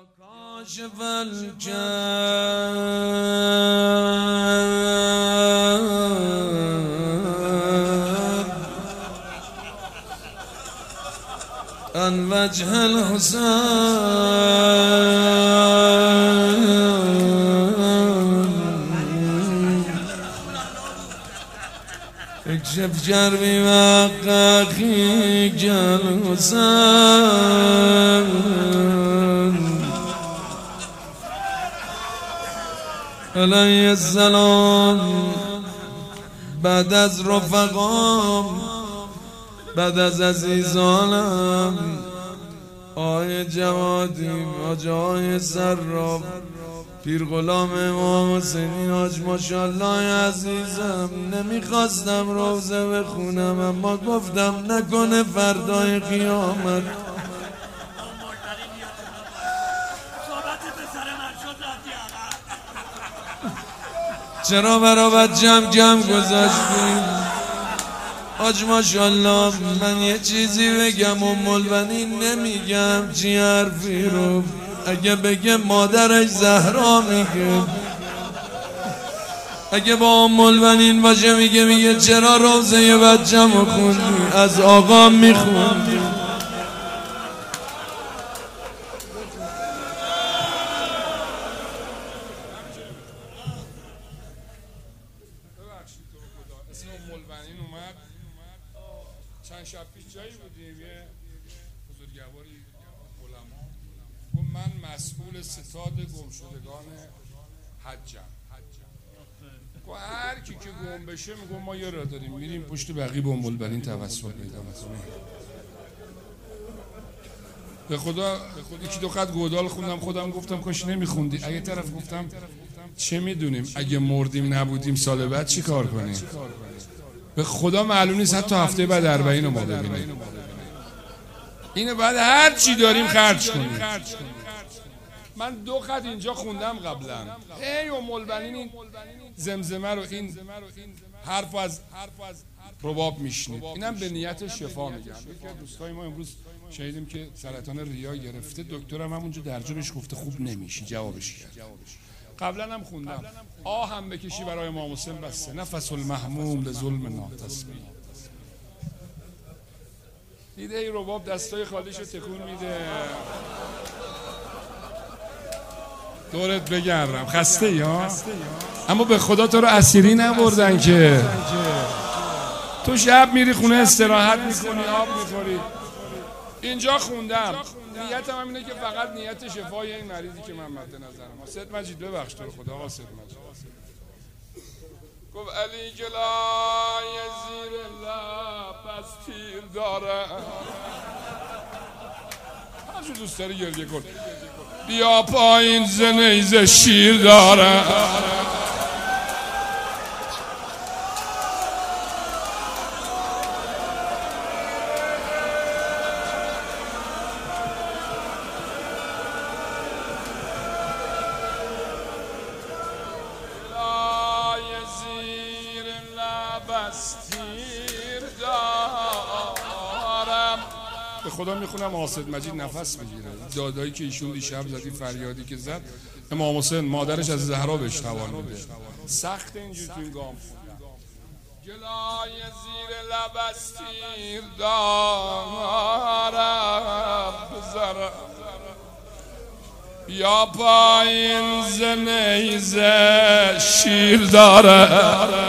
کاشف الکرب عن وجه الحسین اکشف کربی و اخیک الحسین علیه السلام. بعد از رفقام، بعد از عزیزانم، آقای جوادی، آقای صراف، پیر غلام امام حسینی حاج ماشاءالله عزیزم، نمیخواستم روزه بخونم اما گفتم نکنه فردای قیامت چرا برابر جمع گذاشتیم. حاج ماشاءالله من یه چیزی بگم البنین نمیگم چی حرفی رو، اگه بگه مادرش زهرا میگه، اگه با البنین باشه میگه چرا روزه بچم رو خوندی، از آقا میخوندی. البنین اومد چند شب پیش جایی بودیم، یه بزرگواری علما گفت من مسئول ستاد گمشدگان حجم. گفت هر کی که گم بشه میگم ما یه راه داریم میریم پشت بقیه به البنین توسل پیدا میکنیم. به خدا یکی دو خط گودال خوندم، خودم گفتم کاش نمیخوندی. اگه طرف گفتم چه میدونیم اگه مردیم نبودیم سال بعد چی کار کنیم. به خدا معلوم نیست حتی هفته بعد 40 رو ما ببینیم. اینو بعد هر چی داریم خرج کنیم. من 2 خط اینجا خوندم قبلا، ای البنین این زمزمه رو، این حرف از رباب میشنید. اینم به نیت شفا میگم. یکی از دوستای ما امروز شنیدیم که سرطان ریا گرفته، دکترم همونجا درجا بهش گفته خوب نمیشی، جوابش کرد. قبلا هم خوندم آهم بکشی برای امام حسین بسه، نفس المحموم لظلم ناتصبی. دیده ای رباب دستای خالیشو تکون میده. دورت بگردم خسته یا اما به خدا تو رو اسیری نبردن که تو شب میری خونه استراحت میکنی، آب میخوری. اینجا خوندم نیتم هم اینه که فقط نیت شفای این مریضی که من مد نظرم. حسین مجید ببخش تو رو خدا. حسین مجید گفت علی جلای زیر لب از تیر داره، هرچی دوست داری گریه کن، بیا پایین ز نیزه شیر داره. به خدا میخونم حاسد مجید نفس بگیره. دادایی که ایشون دیشب زدی، فریادی که زد، امام حسین مادرش از زهرا بهش توان میده. سخت اینجور تو این گام جلای زیر لب از تیر دارم بذارم، بیا پایین ز نیزه شیر داره.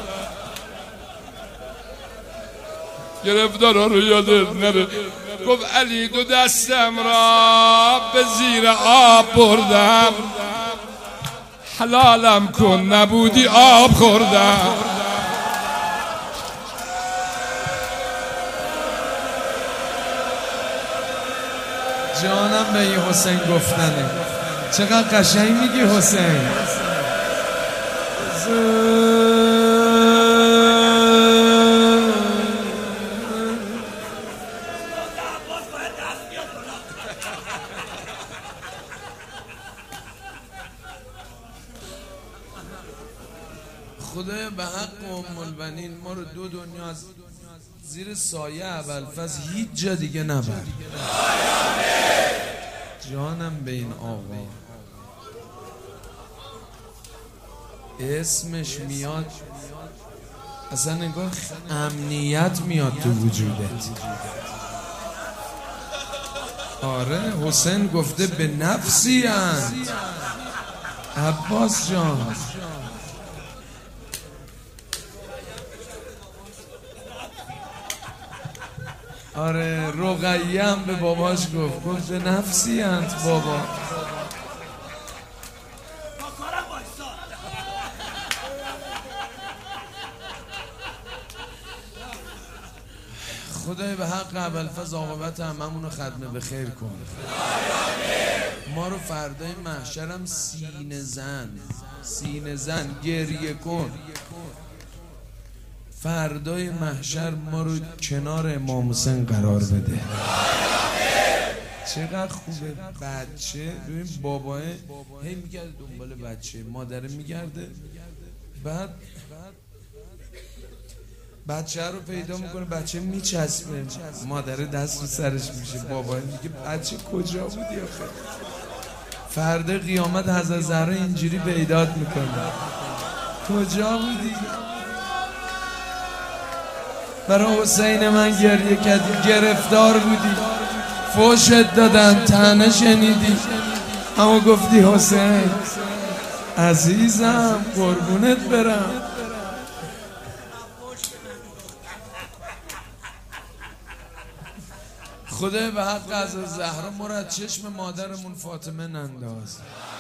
گرفتار رو یادت نره. گفت علی 2 دستم را به زیر آب بردم، حلالم کن نبودی آب خوردم. جانم به این حسین گفتنه. چقدر قشنگ میگی حسین. خدای به حق البنین ما رو 2 دنیا از زیر سایه ابوالفضل هیچ جا دیگه نبر. جانم به این آقا، اسمش میاد اصلا نگاه امنیت میاد تو وجودت. آره حسین گفته به نفسی اند عباس جان. آره رقیه هم به باباش گفت به نفسی اند بابا. خدای به حق ابوالفضل عاقبت هممونو ختم به خیر کن. ما رو فردای محشرم سینه زن گریه کن. فردای محشر ما رو کنار امام حسین قرار بده. چقدر خوبه بچه. ببین باباه هی میگرده دنبال بچه، مادره میگرده، بعد بچه رو پیدا میکنه، بچه میچسبه، مادره دست رو سرش میشه، بابا میگه بچه کجا بودی آخه؟ فردا قیامت حضرت زهرا اینجوری پیدات میکنه کجا بودی؟ برای حسین من گریه کردی، گرفتار بودی، فوشت دادن، طعنه شنیدی، اما گفتی حسین عزیزم قربونت برم. خدای به حق حضرت زهرا ما را از چشم مادرمون فاطمه ننداز.